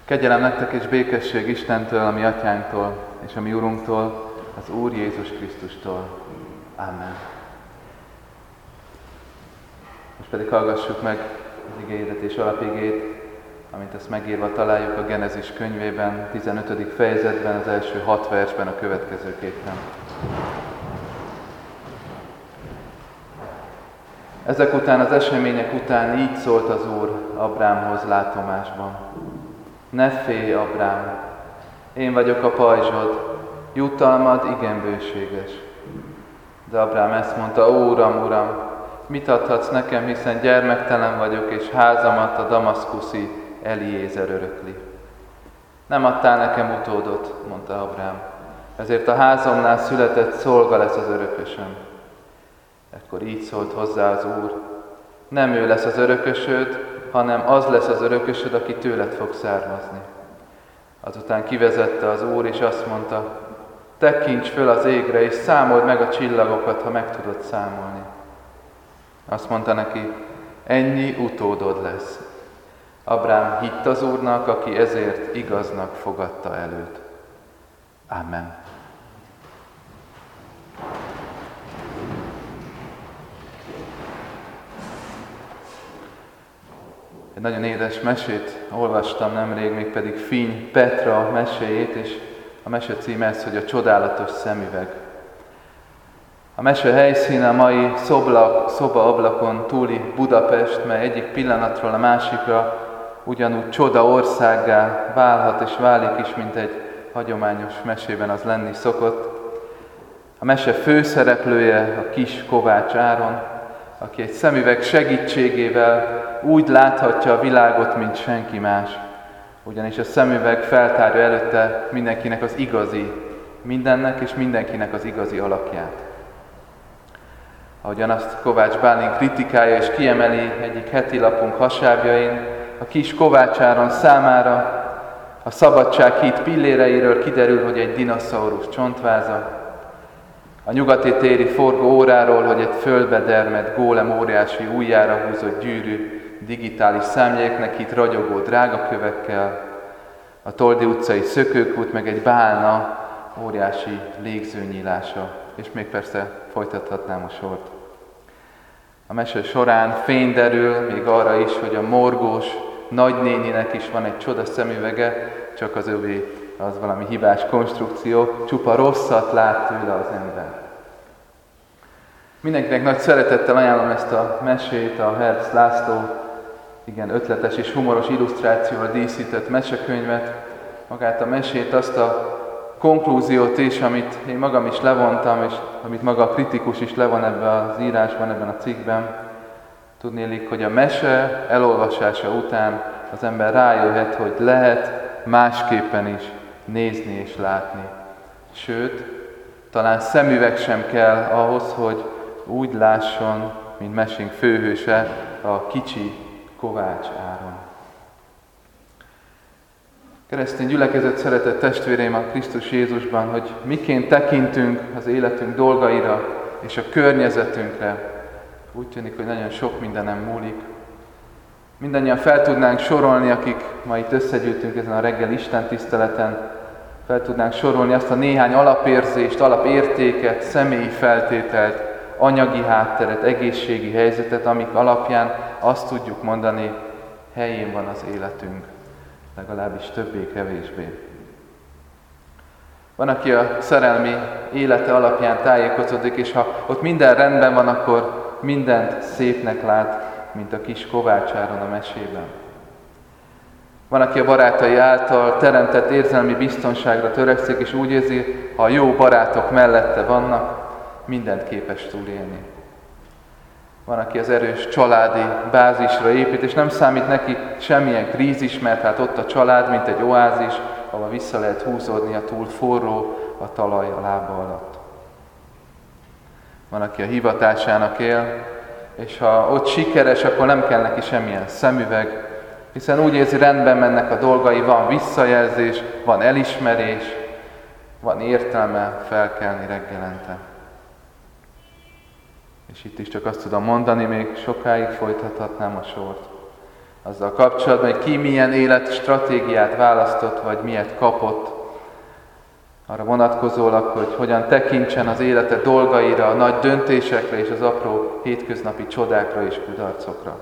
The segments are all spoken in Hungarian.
Kegyelem nektek és békesség Istentől, a mi atyánktól, és a mi Urunktól, az Úr Jézus Krisztustól. Amen. Most pedig hallgassuk meg az igéhirdetés alapigét, amint ezt megírva találjuk a Genezis könyvében, 15. fejezetben, az első 6 versben a következőképpen. Ezek után, az események után így szólt az Úr Ábrámhoz látomásban. Ne félj, Ábrám, én vagyok a pajzsod, jutalmad igen bőséges. De Ábrám ezt mondta: Ó, Uram, mit adhatsz nekem, hiszen gyermektelen vagyok, és házamat a damaszkuszi Eliézer örökli. Nem adtál nekem utódot, mondta Ábrám, ezért a házamnál született szolga lesz az örökösöm. Ekkor így szólt hozzá az Úr: nem ő lesz az örökösöd, hanem az lesz az örökösöd, aki tőled fog származni. Azután kivezette az Úr, és azt mondta: tekints föl az égre, és számold meg a csillagokat, ha meg tudod számolni. Azt mondta neki: ennyi utódod lesz. Ábrám hitt az Úrnak, aki ezért igaznak fogadta el őt. Amen. Egy nagyon édes mesét olvastam nemrég, mégpedig Finy Petra meséjét, és a mese címe ez, hogy a csodálatos szemüveg. A mese helyszíne a mai szobaablakon túli Budapest, mely egyik pillanatról a másikra ugyanúgy csoda országgá válhat és válik is, mint egy hagyományos mesében az lenni szokott. A mese főszereplője a kis Kovács Áron, aki egy szemüveg segítségével úgy láthatja a világot, mint senki más. Ugyanis a szemüveg feltárja előtte mindenkinek az igazi, mindennek és mindenkinek az igazi alakját. Ahogyan azt Kovács Bálint kritikálja és kiemeli egyik heti lapunk hasábjain, a kis Kovács Áron számára a Szabadsághíd pilléreiről kiderül, hogy egy dinoszaurusz csontváza, a nyugati téri forgó óráról, hogy egy földbe dermedt gólem óriási ujjára húzott gyűrű, digitális számjegyeknek itt ragyogó drágakövekkel, a Toldi utcai szökőkút meg egy bálna óriási légzőnyílása, és még persze folytathatnám a sort. A mese során fény derül még arra is, hogy a morgós nagynéninek is van egy csoda szemüvege, csak az övé az valami hibás konstrukció, csupa rosszat lát tőle az ember. Mindenkinek nagy szeretettel ajánlom ezt a mesét, a Herbst László igen ötletes és humoros illusztrációval díszített mesekönyvet, magát a mesét, azt a konklúziót is, amit én magam is levontam, és amit maga a kritikus is levon ebben az írásban, ebben a cikkben. Tudnélik, hogy a mese elolvasása után az ember rájöhet, hogy lehet másképpen is nézni és látni. Sőt, talán szemüveg sem kell ahhoz, hogy úgy lásson, mint mesénk főhőse, a kicsi Kovács Áron. Keresztény gyülekezet, szeretett testvéreim a Krisztus Jézusban, hogy miként tekintünk az életünk dolgaira és a környezetünkre. Úgy tűnik, hogy nagyon sok mindenem múlik. Mindannyian fel tudnánk sorolni, akik ma itt összegyűltünk ezen a reggel istentiszteleten, fel tudnánk sorolni azt a néhány alapérzést, alapértéket, személyi feltételt, anyagi hátteret, egészségi helyzetet, amik alapján azt tudjuk mondani, helyén van az életünk, legalábbis többé-kevésbé. Van, aki a szerelmi élete alapján tájékozódik, és ha ott minden rendben van, akkor mindent szépnek lát, mint a kis Kovács Áron a mesében. Van, aki a barátai által teremtett érzelmi biztonságra törekszik, és úgy érzi, ha a jó barátok mellette vannak, mindent képes túlélni. Van, aki az erős családi bázisra épít, és nem számít neki semmilyen krízis, mert hát ott a család, mint egy oázis, ahol vissza lehet húzódni a túl forró a talaj a lába alatt. Van, aki a hivatásának él, és ha ott sikeres, akkor nem kell neki semmilyen szemüveg, hiszen úgy érzi, rendben mennek a dolgai, van visszajelzés, van elismerés, van értelme felkelni reggelente. És itt is csak azt tudom mondani, még sokáig folytathatnám a sort. azzal kapcsolatban, hogy ki milyen életstratégiát választott, vagy miért kapott, arra vonatkozólag, hogy hogyan tekintsen az élete dolgaira, a nagy döntésekre és az apró hétköznapi csodákra és kudarcokra.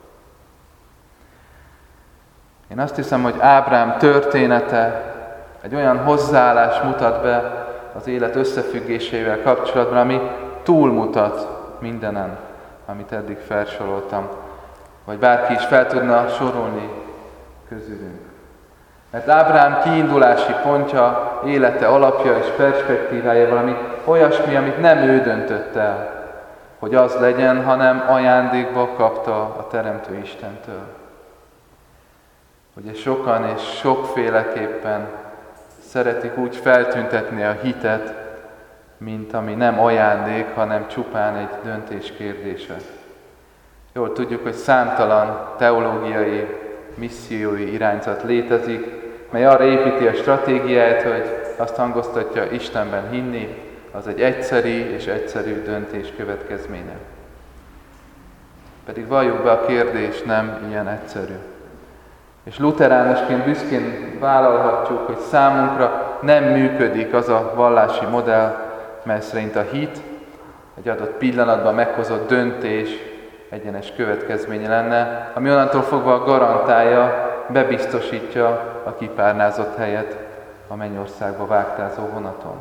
Én azt hiszem, hogy Ábrám története egy olyan hozzáállást mutat be az élet összefüggéseivel kapcsolatban, ami túlmutat mindenen, amit eddig felsoroltam, vagy bárki is fel tudna sorolni közülünk. Mert Ábrám kiindulási pontja, élete alapja és perspektívája valami olyasmi, amit nem ő döntött el, hogy az legyen, hanem ajándékba kapta a Teremtő Istentől. Ugye sokan és sokféleképpen szeretik úgy feltüntetni a hitet, mint ami nem ajándék, hanem csupán egy döntés kérdése. Jól tudjuk, hogy számtalan teológiai, missziói irányzat létezik, mely arra építi a stratégiáját, hogy azt hangoztatja, Istenben hinni, az egy egyszerű döntés következménye. Pedig valljuk be, a kérdés nem ilyen egyszerű. És luteránusként büszkén vállalhatjuk, hogy számunkra nem működik az a vallási modell, mely szerint a hit egy adott pillanatban meghozott döntés egyenes következménye lenne, ami onnantól fogva garantálja, bebiztosítja a kipárnázott helyet a mennyországba vágtázó vonaton.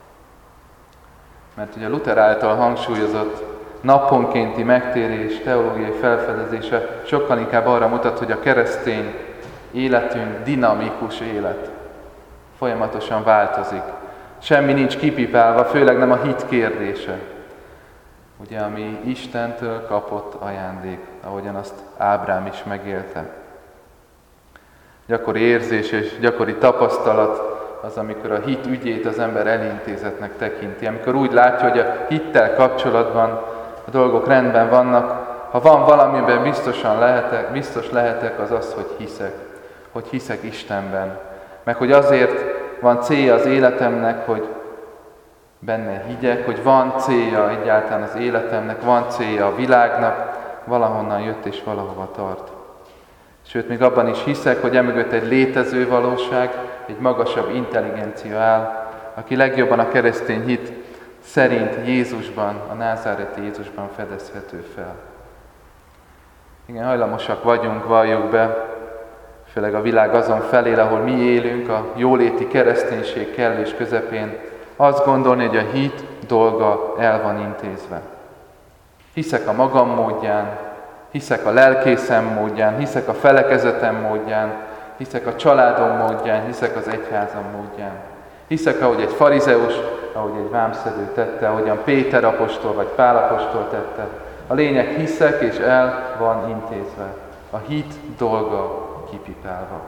Mert ugye Luther által hangsúlyozott naponkénti megtérés teológiai felfedezése sokkal inkább arra mutat, hogy a keresztény életünk dinamikus élet. Folyamatosan változik. Semmi nincs kipipálva, főleg nem a hit kérdése. Ugye, ami Istentől kapott ajándék, ahogyan azt Ábrám is megélte. Gyakori érzés és gyakori tapasztalat az, amikor a hit ügyét az ember elintézetnek tekinti. Amikor úgy látja, hogy a hittel kapcsolatban a dolgok rendben vannak, ha van valamiben biztos lehetek, az az, hogy hiszek Istenben. Meg hogy azért van célja az életemnek, hogy benne higgyek, hogy van célja egyáltalán az életemnek, van célja a világnak, valahonnan jött és valahova tart. Sőt, még abban is hiszek, hogy emögött egy létező valóság, egy magasabb intelligencia áll, aki legjobban a keresztény hit szerint Jézusban, a názáreti Jézusban fedezhető fel. Igen, hajlamosak vagyunk, valljuk be, főleg a világ azon felé, ahol mi élünk, a jóléti kereszténység kellős közepén, azt gondolni, hogy a hit dolga el van intézve. Hiszek a magam módján, hiszek a lelkészem módján, hiszek a felekezetem módján, hiszek a családom módján, hiszek az egyházam módján. Hiszek, ahogy egy farizeus, ahogy egy vámszedő tette, ahogyan Péter apostol vagy Pál apostol tette. A lényeg, hiszek és el van intézve. A hit dolga kipipálva.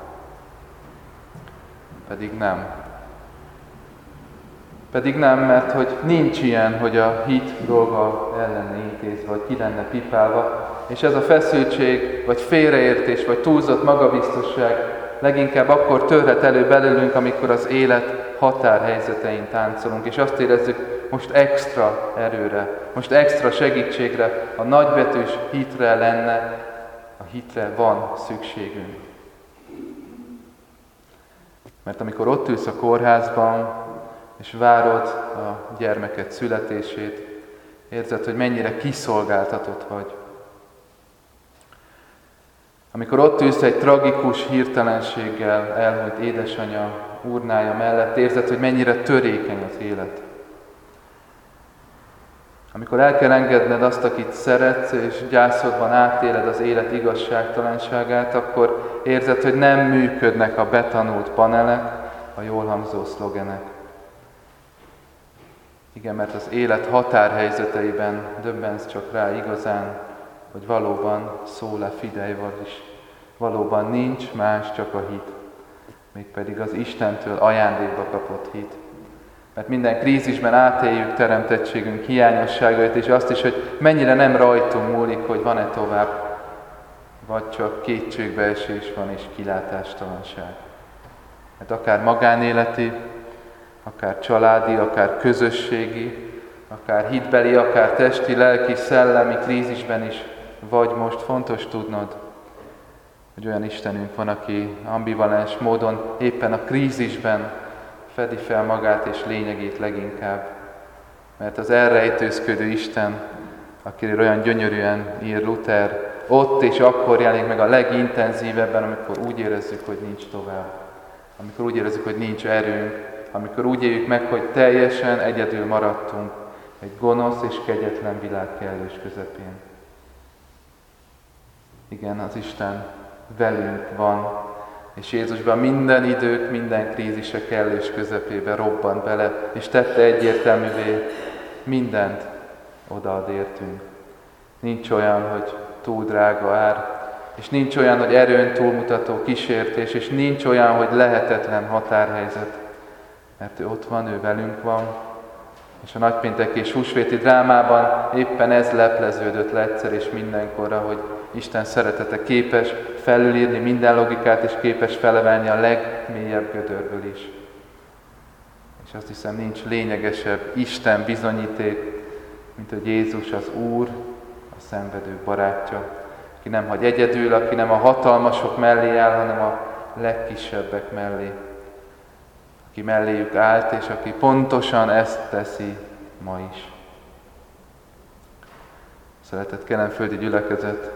Pedig nem. Pedig nem, mert hogy nincs ilyen, hogy a hit dolga el lenne intézve, vagy ki lenne pipálva, és ez a feszültség, vagy félreértés, vagy túlzott magabiztosság leginkább akkor törhet elő belőlünk, amikor az élet határhelyzetein táncolunk, és azt érezzük, most extra erőre, most extra segítségre, a nagybetűs hitre lenne, a hitre van szükségünk. Mert amikor ott ülsz a kórházban, és várod a gyermeked születését, érzed, hogy mennyire kiszolgáltatott vagy. Amikor ott ülsz egy tragikus hirtelenséggel elhunyt édesanyja urnája mellett, érzed, hogy mennyire törékeny az élet. Amikor el kell engedned azt, akit szeretsz, és gyászodban átéled az élet igazságtalanságát, akkor érzed, hogy nem működnek a betanult panelek, a jól hangzó szlogenek. Igen, mert az élet határhelyzeteiben döbbensz csak rá igazán, hogy valóban szóla fidei is. Valóban nincs más, csak a hit. Mégpedig az Istentől ajándékba kapott hit. Mert minden krízisben átéljük teremtettségünk hiányosságait, és azt is, hogy mennyire nem rajtunk múlik, hogy van-e tovább, vagy csak kétségbeesés van és kilátástalanság. Mert akár magánéleti, akár családi, akár közösségi, akár hitbeli, akár testi, lelki, szellemi krízisben is vagy most fontos tudnod, hogy olyan Istenünk van, aki ambivalens módon éppen a krízisben fedi fel magát és lényegét leginkább. Mert az elrejtőzködő Isten, akiről olyan gyönyörűen ír Luther, ott és akkor jelenik meg a legintenzívebben, amikor úgy érezzük, hogy nincs tovább. Amikor úgy érezzük, hogy nincs erőnk, amikor úgy éljük meg, hogy teljesen egyedül maradtunk egy gonosz és kegyetlen világ kellős közepén. Igen, az Isten velünk van, és Jézusban minden idők, minden krízise kellős közepébe robbant bele, és tette egyértelművé, mindent odaad értünk. Nincs olyan, hogy túl drága ár, és nincs olyan, hogy erőn túlmutató kísértés, és nincs olyan, hogy lehetetlen határhelyzet, mert ő ott van, ő velünk van, és a nagypénteki és húsvéti drámában éppen ez lepleződött le egyszer és mindenkorra, hogy Isten szeretete képes felülírni minden logikát, és képes felemelni a legmélyebb gödörből is. És azt hiszem, nincs lényegesebb Isten bizonyíték, mint hogy Jézus az Úr, a szenvedő barátja, aki nem hagy egyedül, aki nem a hatalmasok mellé áll, hanem a legkisebbek mellé, aki melléjük állt, és aki pontosan ezt teszi ma is. Szeretett kelenföldi gyülekezet,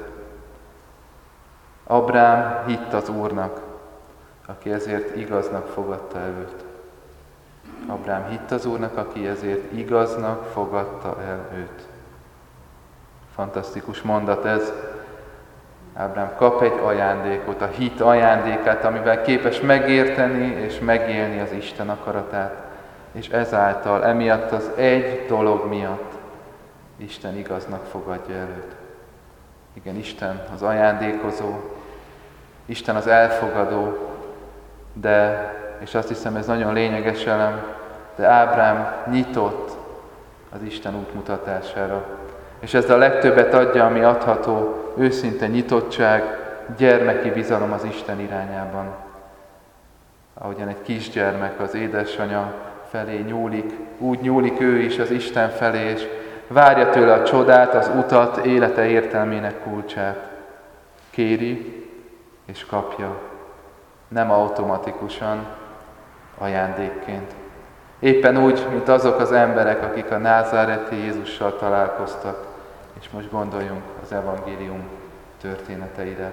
Ábrám hitt az Úrnak, aki ezért igaznak fogadta el őt. Ábrám hitt az Úrnak, aki ezért igaznak fogadta el őt. Fantasztikus mondat ez. Ábrám kap egy ajándékot, a hit ajándékát, amivel képes megérteni és megélni az Isten akaratát. És ezáltal, emiatt az egy dolog miatt Isten igaznak fogadja el őt. Igen, Isten az ajándékozó, Isten az elfogadó, de, és azt hiszem ez nagyon lényeges elem, de Ábrám nyitott az Isten útmutatására. És ez a legtöbbet adja, ami adható, őszinte nyitottság, gyermeki bizalom az Isten irányában. Ahogyan egy kisgyermek az édesanyja felé nyúlik, úgy nyúlik ő is az Isten felé, és várja tőle a csodát, az utat, élete értelmének kulcsát. Kéri és kapja, nem automatikusan, ajándékként. Éppen úgy, mint azok az emberek, akik a názáreti Jézussal találkoztak, és most gondoljunk az evangélium történeteire.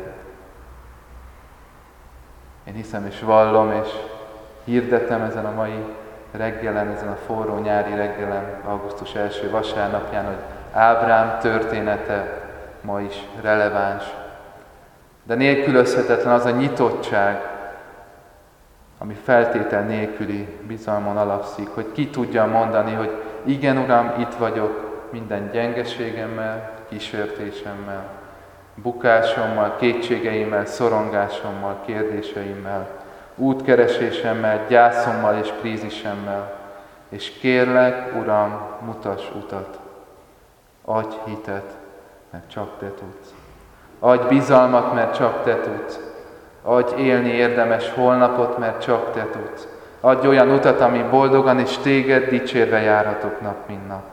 Én hiszem és vallom, és hirdetem ezen a mai reggelen, ezen a forró nyári reggelen, augusztus első vasárnapján, hogy Ábrám története ma is releváns. De nélkülözhetetlen az a nyitottság, ami feltétel nélküli bizalmon alapszik, hogy ki tudja mondani, hogy igen, Uram, itt vagyok minden gyengeségemmel, kísértésemmel, bukásommal, kétségeimmel, szorongásommal, kérdéseimmel, útkeresésemmel, gyászommal és krízisemmel, és kérlek, Uram, mutass utat, adj hitet, mert csak Te tudsz. Adj bizalmat, mert csak Te tudsz. Adj élni érdemes holnapot, mert csak Te tudsz. Adj olyan utat, ami boldogan és Téged dicsérve járhatok nap, mint nap.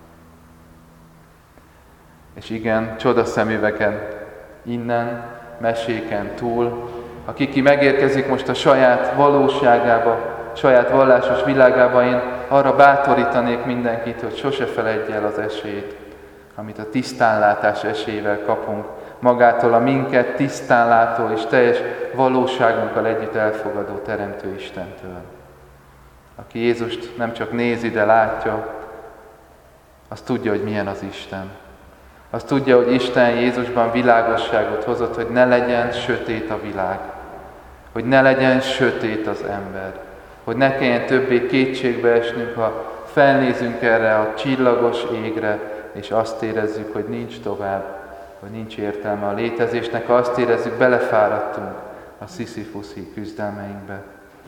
És igen, csodaszemüvegen, innen, meséken túl, aki megérkezik most a saját valóságába, saját vallásos világába, én arra bátorítanék mindenkit, hogy sose feledje el az esélyt, amit a tisztánlátás esélyével kapunk, magától a minket tisztánlátó és teljes valóságunkkal együtt elfogadó Teremtő Istentől. Aki Jézust nem csak nézi, de látja, az tudja, hogy milyen az Isten. Azt tudja, hogy Isten Jézusban világosságot hozott, hogy ne legyen sötét a világ, hogy ne legyen sötét az ember, hogy ne kelljen többé kétségbe esnünk, ha felnézünk erre a csillagos égre, és azt érezzük, hogy nincs tovább, hogy nincs értelme a létezésnek, ha azt érezzük, belefáradtunk a sziszifuszi küzdelmeinkbe.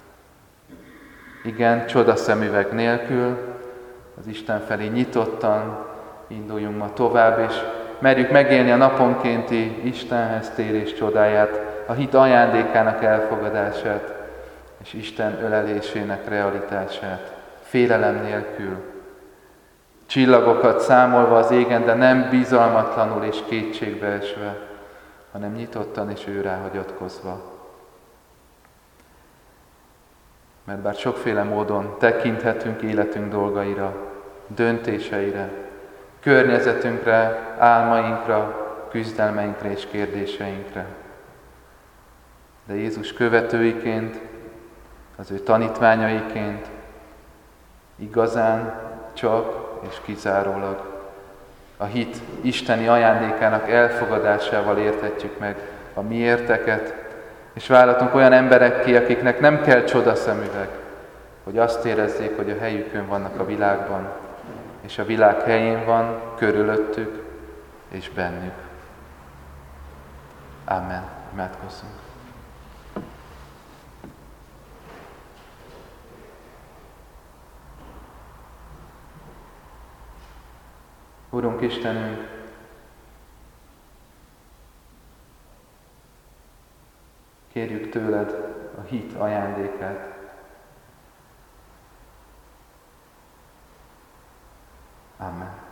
Igen, csodaszemüveg nélkül, az Isten felé nyitottan induljunk ma tovább, és merjük megélni a naponkénti Istenhez térés csodáját, a hit ajándékának elfogadását, és Isten ölelésének realitását, félelem nélkül. Csillagokat számolva az égen, de nem bizalmatlanul és kétségbeesve, hanem nyitottan és ő rá hagyatkozva. Mert bár sokféle módon tekinthetünk életünk dolgaira, döntéseire, környezetünkre, álmainkra, küzdelmeinkre és kérdéseinkre, de Jézus követőiként, az ő tanítványaiként igazán csak és kizárólag a hit isteni ajándékának elfogadásával érthetjük meg a mi érteket, és válhatunk olyan emberekké, akiknek nem kell csodaszemüveg, hogy azt érezzék, hogy a helyükön vannak a világban, és a világ helyén van körülöttük és bennük. Amen. Imádkozzunk. Urunk Istenünk, kérjük tőled a hit ajándékát. Amen.